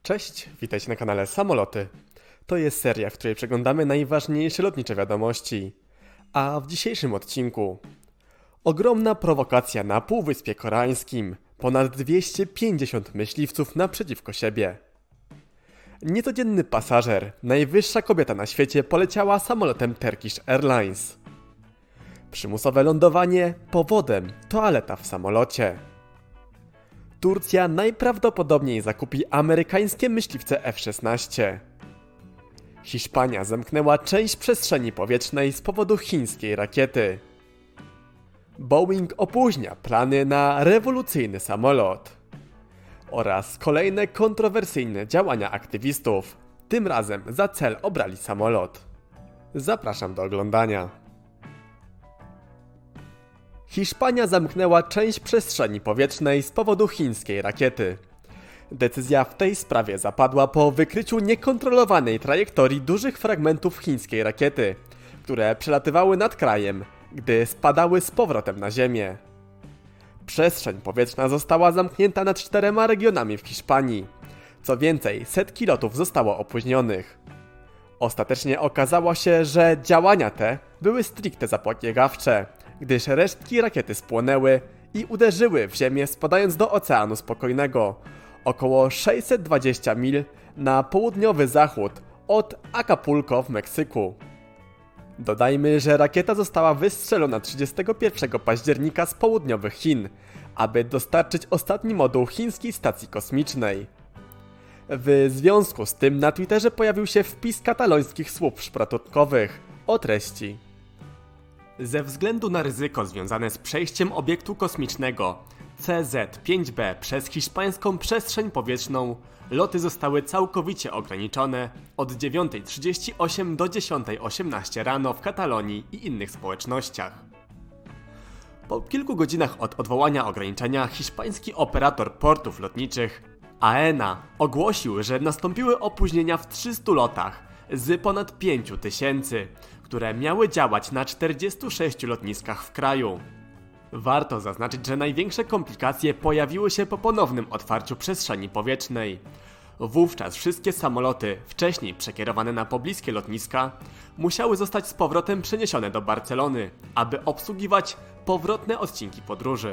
Cześć, witajcie na kanale Samoloty. To jest seria, w której przeglądamy najważniejsze lotnicze wiadomości. A w dzisiejszym odcinku ogromna prowokacja na Półwyspie Koreańskim. Ponad 250 myśliwców naprzeciwko siebie. Niecodzienny pasażer, najwyższa kobieta na świecie, poleciała samolotem Turkish Airlines. Przymusowe lądowanie, powodem toaleta w samolocie. Turcja najprawdopodobniej zakupi amerykańskie myśliwce F-16. Hiszpania zamknęła część przestrzeni powietrznej z powodu chińskiej rakiety. Boeing opóźnia plany na rewolucyjny samolot. Oraz kolejne kontrowersyjne działania aktywistów. Tym razem za cel obrali samolot. Zapraszam do oglądania. Hiszpania zamknęła część przestrzeni powietrznej z powodu chińskiej rakiety. Decyzja w tej sprawie zapadła po wykryciu niekontrolowanej trajektorii dużych fragmentów chińskiej rakiety, które przelatywały nad krajem, gdy spadały z powrotem na ziemię. Przestrzeń powietrzna została zamknięta nad 4 regionami w Hiszpanii. Co więcej, setki lotów zostało opóźnionych. Ostatecznie okazało się, że działania te były stricte zapobiegawcze, gdyż resztki rakiety spłonęły i uderzyły w ziemię, spadając do Oceanu Spokojnego, około 620 mil na południowy zachód od Acapulco w Meksyku. Dodajmy, że rakieta została wystrzelona 31 października z południowych Chin, aby dostarczyć ostatni moduł chińskiej stacji kosmicznej. W związku z tym na Twitterze pojawił się wpis katalońskich służb szpratunkowych o treści: ze względu na ryzyko związane z przejściem obiektu kosmicznego CZ-5B przez hiszpańską przestrzeń powietrzną, loty zostały całkowicie ograniczone od 9:38 do 10:18 rano w Katalonii i innych społecznościach. Po kilku godzinach od odwołania ograniczenia hiszpański operator portów lotniczych AENA ogłosił, że nastąpiły opóźnienia w 300 lotach z ponad 5000, które miały działać na 46 lotniskach w kraju. Warto zaznaczyć, że największe komplikacje pojawiły się po ponownym otwarciu przestrzeni powietrznej. Wówczas wszystkie samoloty, wcześniej przekierowane na pobliskie lotniska, musiały zostać z powrotem przeniesione do Barcelony, aby obsługiwać powrotne odcinki podróży.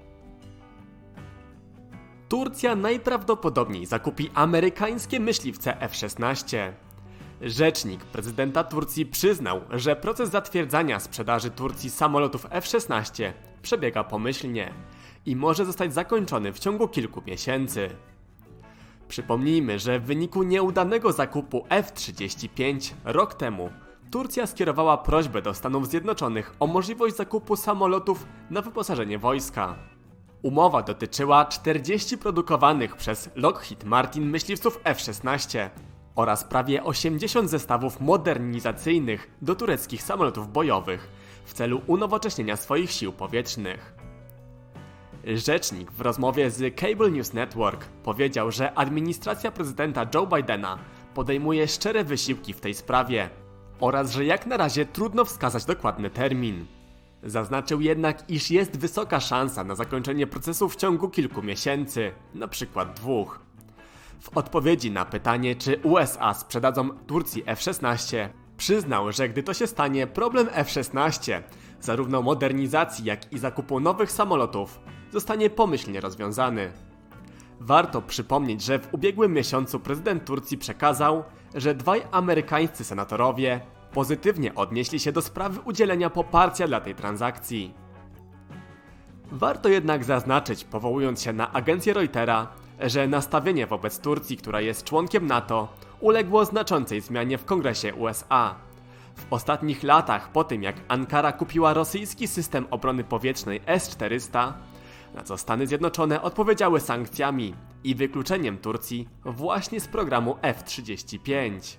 Turcja najprawdopodobniej zakupi amerykańskie myśliwce F-16. Rzecznik prezydenta Turcji przyznał, że proces zatwierdzania sprzedaży Turcji samolotów F-16 przebiega pomyślnie i może zostać zakończony w ciągu kilku miesięcy. Przypomnijmy, że w wyniku nieudanego zakupu F-35 rok temu Turcja skierowała prośbę do Stanów Zjednoczonych o możliwość zakupu samolotów na wyposażenie wojska. Umowa dotyczyła 40 produkowanych przez Lockheed Martin myśliwców F-16 oraz prawie 80 zestawów modernizacyjnych do tureckich samolotów bojowych w celu unowocześnienia swoich sił powietrznych. Rzecznik w rozmowie z Cable News Network powiedział, że administracja prezydenta Joe Bidena podejmuje szczere wysiłki w tej sprawie oraz że jak na razie trudno wskazać dokładny termin. Zaznaczył jednak, iż jest wysoka szansa na zakończenie procesu w ciągu kilku miesięcy, np. 2. W odpowiedzi na pytanie, czy USA sprzedadzą Turcji F-16, przyznał, że gdy to się stanie, problem F-16, zarówno modernizacji, jak i zakupu nowych samolotów, zostanie pomyślnie rozwiązany. Warto przypomnieć, że w ubiegłym miesiącu prezydent Turcji przekazał, że 2 amerykańscy senatorowie pozytywnie odnieśli się do sprawy udzielenia poparcia dla tej transakcji. Warto jednak zaznaczyć, powołując się na agencję Reutera, że nastawienie wobec Turcji, która jest członkiem NATO, uległo znaczącej zmianie w Kongresie USA. W ostatnich latach, po tym jak Ankara kupiła rosyjski system obrony powietrznej S-400, na co Stany Zjednoczone odpowiedziały sankcjami i wykluczeniem Turcji właśnie z programu F-35.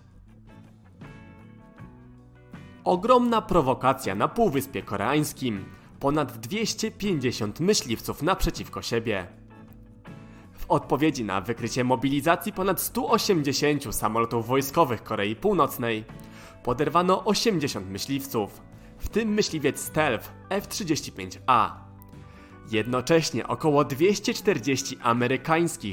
Ogromna prowokacja na Półwyspie Koreańskim. Ponad 250 myśliwców naprzeciwko siebie. W odpowiedzi na wykrycie mobilizacji ponad 180 samolotów wojskowych Korei Północnej poderwano 80 myśliwców, w tym myśliwiec stealth F-35A. Jednocześnie około 240 amerykańskich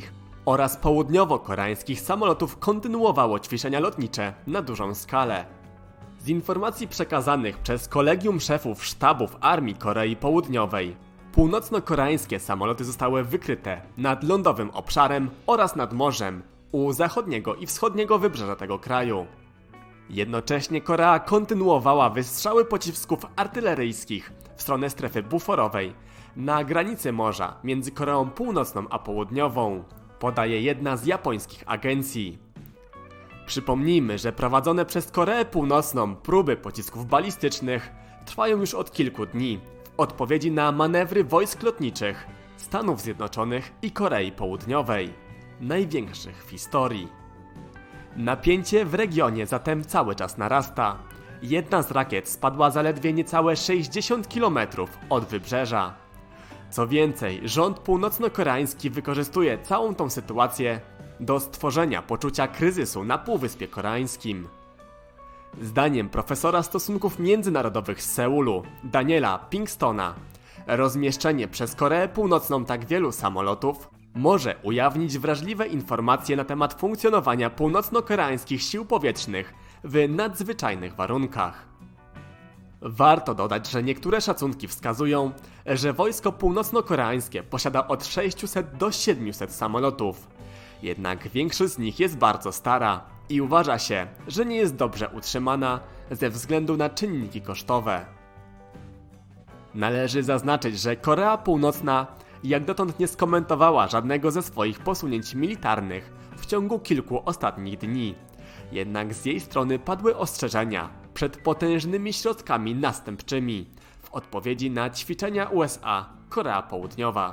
oraz południowo-koreańskich samolotów kontynuowało ćwiczenia lotnicze na dużą skalę. Z informacji przekazanych przez Kolegium Szefów Sztabów Armii Korei Południowej, północno-koreańskie samoloty zostały wykryte nad lądowym obszarem oraz nad morzem u zachodniego i wschodniego wybrzeża tego kraju. Jednocześnie Korea kontynuowała wystrzały pocisków artyleryjskich w stronę strefy buforowej na granicy morza między Koreą Północną a Południową, podaje jedna z japońskich agencji. Przypomnijmy, że prowadzone przez Koreę Północną próby pocisków balistycznych trwają już od kilku dni w odpowiedzi na manewry wojsk lotniczych Stanów Zjednoczonych i Korei Południowej, największych w historii. Napięcie w regionie zatem cały czas narasta. Jedna z rakiet spadła zaledwie niecałe 60 km od wybrzeża. Co więcej, rząd północno-koreański wykorzystuje całą tą sytuację do stworzenia poczucia kryzysu na Półwyspie Koreańskim. Zdaniem profesora stosunków międzynarodowych z Seulu, Daniela Pinkstona, rozmieszczenie przez Koreę Północną tak wielu samolotów może ujawnić wrażliwe informacje na temat funkcjonowania północno-koreańskich sił powietrznych w nadzwyczajnych warunkach. Warto dodać, że niektóre szacunki wskazują, że wojsko północno-koreańskie posiada od 600 do 700 samolotów. Jednak większość z nich jest bardzo stara i uważa się, że nie jest dobrze utrzymana ze względu na czynniki kosztowe. Należy zaznaczyć, że Korea Północna jak dotąd nie skomentowała żadnego ze swoich posunięć militarnych w ciągu kilku ostatnich dni. Jednak z jej strony padły ostrzeżenia przed potężnymi środkami następczymi w odpowiedzi na ćwiczenia USA Korea Południowa.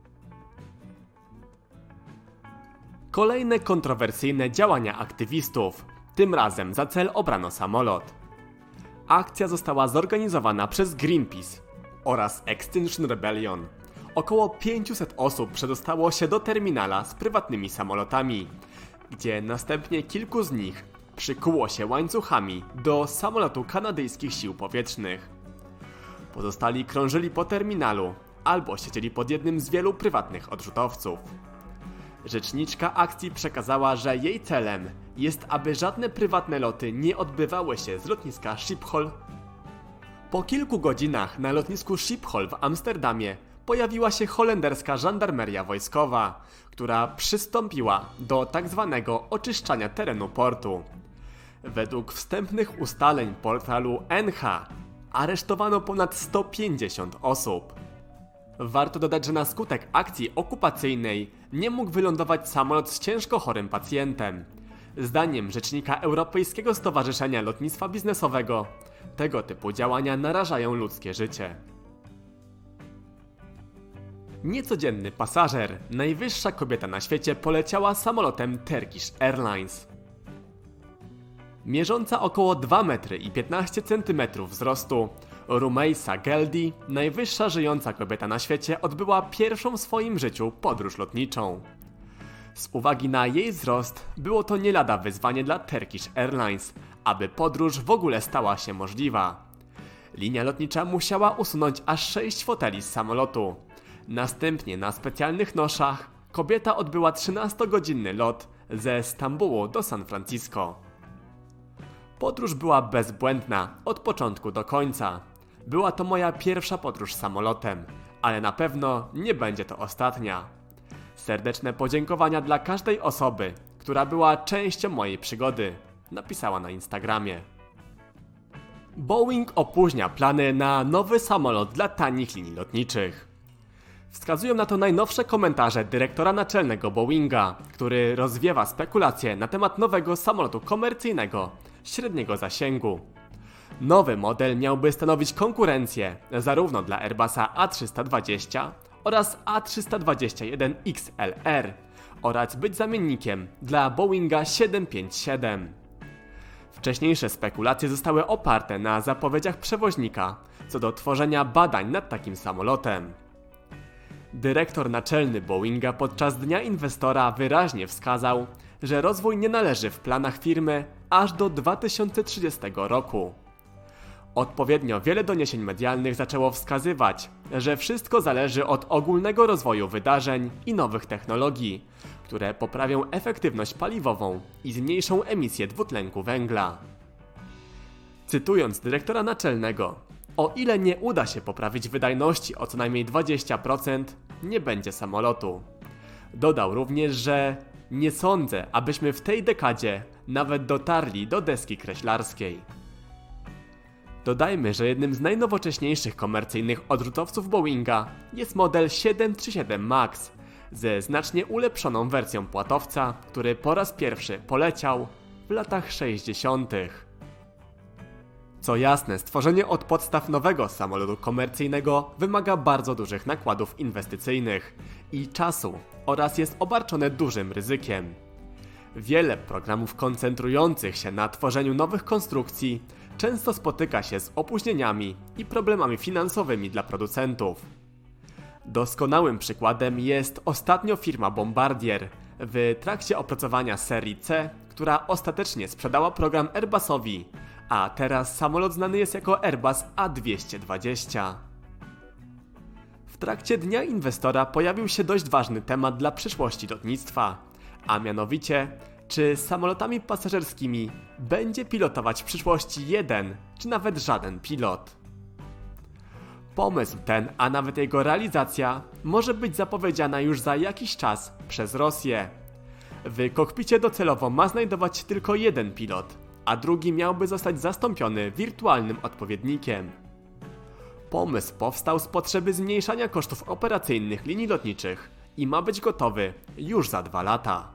Kolejne kontrowersyjne działania aktywistów. Tym razem za cel obrano samolot. Akcja została zorganizowana przez Greenpeace oraz Extinction Rebellion. Około 500 osób przedostało się do terminala z prywatnymi samolotami, gdzie następnie kilku z nich przykuło się łańcuchami do samolotu kanadyjskich sił powietrznych. Pozostali krążyli po terminalu albo siedzieli pod jednym z wielu prywatnych odrzutowców. Rzeczniczka akcji przekazała, że jej celem jest, aby żadne prywatne loty nie odbywały się z lotniska Schiphol. Po kilku godzinach na lotnisku Schiphol w Amsterdamie pojawiła się holenderska żandarmeria wojskowa, która przystąpiła do tzw. oczyszczania terenu portu. Według wstępnych ustaleń portalu NH aresztowano ponad 150 osób. Warto dodać, że na skutek akcji okupacyjnej nie mógł wylądować samolot z ciężko chorym pacjentem. Zdaniem rzecznika Europejskiego Stowarzyszenia Lotnictwa Biznesowego tego typu działania narażają ludzkie życie. Niecodzienny pasażer, najwyższa kobieta na świecie, poleciała samolotem Turkish Airlines. Mierząca około 2 metry i 15 cm wzrostu, Rumeysa Geldi, najwyższa żyjąca kobieta na świecie, odbyła pierwszą w swoim życiu podróż lotniczą. Z uwagi na jej wzrost było to nie lada wyzwanie dla Turkish Airlines, aby podróż w ogóle stała się możliwa. Linia lotnicza musiała usunąć aż 6 foteli z samolotu. Następnie na specjalnych noszach kobieta odbyła 13-godzinny lot ze Stambułu do San Francisco. Podróż była bezbłędna od początku do końca. Była to moja pierwsza podróż samolotem, ale na pewno nie będzie to ostatnia. Serdeczne podziękowania dla każdej osoby, która była częścią mojej przygody, napisała na Instagramie. Boeing opóźnia plany na nowy samolot dla tanich linii lotniczych. Wskazują na to najnowsze komentarze dyrektora naczelnego Boeinga, który rozwiewa spekulacje na temat nowego samolotu komercyjnego średniego zasięgu. Nowy model miałby stanowić konkurencję zarówno dla Airbusa A320 oraz A321XLR oraz być zamiennikiem dla Boeinga 757. Wcześniejsze spekulacje zostały oparte na zapowiedziach przewoźnika co do tworzenia badań nad takim samolotem. Dyrektor naczelny Boeinga podczas Dnia Inwestora wyraźnie wskazał, że rozwój nie należy w planach firmy aż do 2030 roku. Odpowiednio wiele doniesień medialnych zaczęło wskazywać, że wszystko zależy od ogólnego rozwoju wydarzeń i nowych technologii, które poprawią efektywność paliwową i zmniejszą emisję dwutlenku węgla. Cytując dyrektora naczelnego, o ile nie uda się poprawić wydajności o co najmniej 20%, nie będzie samolotu. Dodał również, że nie sądzę, abyśmy w tej dekadzie nawet dotarli do deski kreślarskiej. Dodajmy, że jednym z najnowocześniejszych komercyjnych odrzutowców Boeinga jest model 737 MAX ze znacznie ulepszoną wersją płatowca, który po raz pierwszy poleciał w latach 60. Co jasne, stworzenie od podstaw nowego samolotu komercyjnego wymaga bardzo dużych nakładów inwestycyjnych i czasu oraz jest obarczone dużym ryzykiem. Wiele programów koncentrujących się na tworzeniu nowych konstrukcji często spotyka się z opóźnieniami i problemami finansowymi dla producentów. Doskonałym przykładem jest ostatnio firma Bombardier w trakcie opracowania serii C, która ostatecznie sprzedała program Airbusowi, a teraz samolot znany jest jako Airbus A220. W trakcie Dnia Inwestora pojawił się dość ważny temat dla przyszłości lotnictwa, a mianowicie, czy samolotami pasażerskimi będzie pilotować w przyszłości jeden, czy nawet żaden pilot. Pomysł ten, a nawet jego realizacja, może być zapowiedziana już za jakiś czas przez Rosję. W kokpicie docelowo ma znajdować się tylko jeden pilot, a drugi miałby zostać zastąpiony wirtualnym odpowiednikiem. Pomysł powstał z potrzeby zmniejszania kosztów operacyjnych linii lotniczych i ma być gotowy już za 2 lata.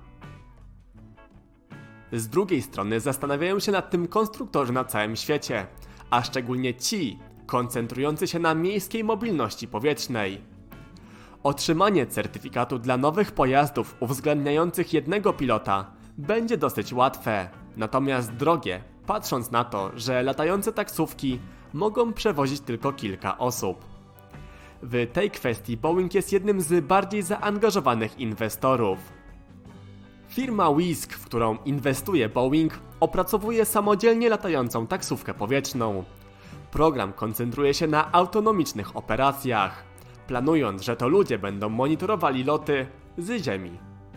Z drugiej strony zastanawiają się nad tym konstruktorzy na całym świecie, a szczególnie ci koncentrujący się na miejskiej mobilności powietrznej. Otrzymanie certyfikatu dla nowych pojazdów uwzględniających jednego pilota będzie dosyć łatwe, natomiast drogie, patrząc na to, że latające taksówki mogą przewozić tylko kilka osób. W tej kwestii Boeing jest jednym z bardziej zaangażowanych inwestorów. Firma Wisk, w którą inwestuje Boeing, opracowuje samodzielnie latającą taksówkę powietrzną. Program koncentruje się na autonomicznych operacjach, planując, że to ludzie będą monitorowali loty z ziemi.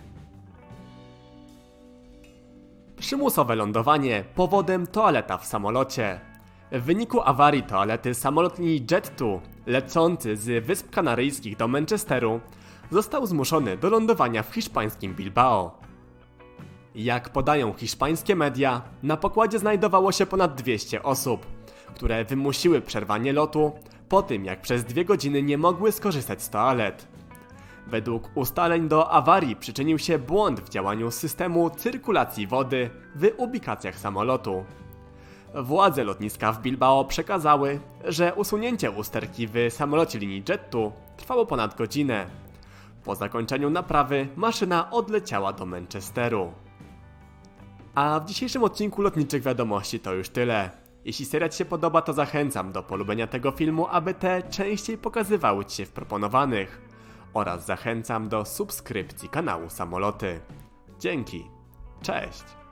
Przymusowe lądowanie, powodem toaleta w samolocie. W wyniku awarii toalety samolot linii Jet2, lecący z Wysp Kanaryjskich do Manchesteru, został zmuszony do lądowania w hiszpańskim Bilbao. Jak podają hiszpańskie media, na pokładzie znajdowało się ponad 200 osób, które wymusiły przerwanie lotu po tym, jak przez 2 godziny nie mogły skorzystać z toalet. Według ustaleń do awarii przyczynił się błąd w działaniu systemu cyrkulacji wody w ubikacjach samolotu. Władze lotniska w Bilbao przekazały, że usunięcie usterki w samolocie linii Jet2 trwało ponad godzinę. Po zakończeniu naprawy maszyna odleciała do Manchesteru. A w dzisiejszym odcinku Lotniczych Wiadomości to już tyle. Jeśli seria Ci się podoba, to zachęcam do polubienia tego filmu, aby te częściej pokazywały Ci się w proponowanych. Oraz zachęcam do subskrypcji kanału Samoloty. Dzięki. Cześć.